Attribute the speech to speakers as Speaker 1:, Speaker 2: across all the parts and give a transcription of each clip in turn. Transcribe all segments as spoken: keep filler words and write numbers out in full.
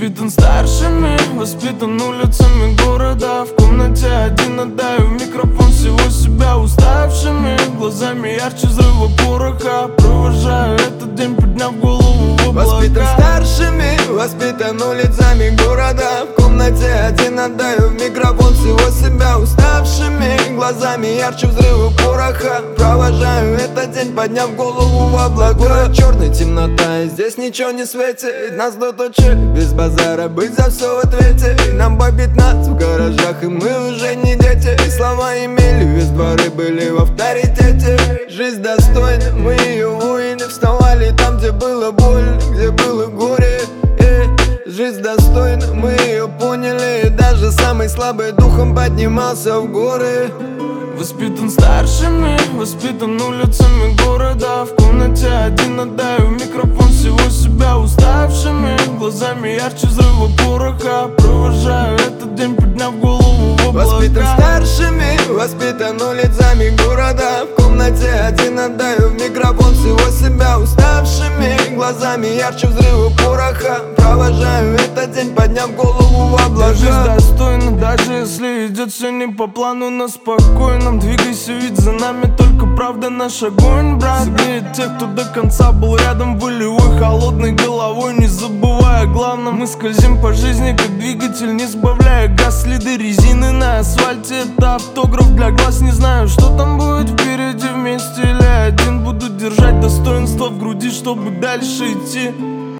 Speaker 1: Воспитан старшими, воспитан улицами города. В комнате один отдаю в микрофон всего себя уставшими глазами ярче взрыва пороха. Провожаю этот день, подняв голову в облака.
Speaker 2: Воспитан старшими, воспитан улицами города. В комнате один отдаю в микрофон всего себя уставшими глазами ярче взрыва пороха. Провожаю этот день, подняв голову в облака. Город черный, темнота, и здесь ничего не светит. Нас тут учили без базара быть за все в ответе. И нам по пятнадцать в гаражах, и мы уже не дети. И слова имели вес, дворы были в авторитете. Жизнь достойна, мы ее воины. Вставали там, где было больно, где было горе. э, Жизнь достойна, мы ее поняли. И даже самый слабый духом поднимался в горы.
Speaker 1: Воспитан старшими, воспитан улицами города. В комнате один отдаю в микрофон всего себя уставшими глазами ярче взрыва пороха. Провожаю этот день, подняв голову в облака.
Speaker 2: Воспитан старшими, воспитан улицами города. В комнате один отдаю в микрофон всего себя уставшими глазами ярче взрыва пороха. Провожаю этот день, подняв голову в облака.
Speaker 1: Жизнь достойна, даже если идет все не по плану, но спокойно. Двигайся, ведь за нами только правда наш огонь, брат. Согреет тех, кто до конца был рядом, волевой, холодной головой, не забывая о главном. Мы скользим по жизни, как двигатель, не сбавляя газ. Следы резины на асфальте, это автограф для глаз. Не знаю, что там будет впереди, вместе или один. Буду держать достоинство в груди, чтобы дальше идти.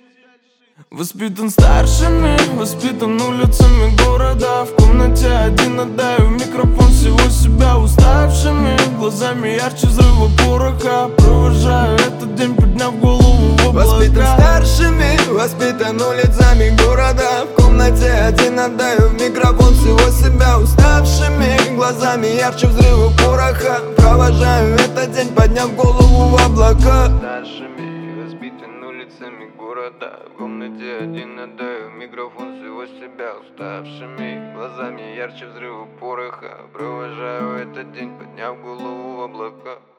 Speaker 1: Воспитан старшими, воспитан улицами города. В комнате один отдаю в микрофон всего себя уставшими глазами ярче взрыва пороха. Провожаю этот день, подняв голову в облака.
Speaker 2: Воспитан старшими, воспитан улицами города. В комнате один отдаю в микрофон всего себя уставшими глазами ярче взрыва пороха. Провожаю этот день, подняв голову в облака.
Speaker 3: Старшими, воспитан улицами города. В комнате один отдаю в микрофон всего себя уставшими глазами ярче взрыва пороха. Провожаю этот день, подняв голову в облака.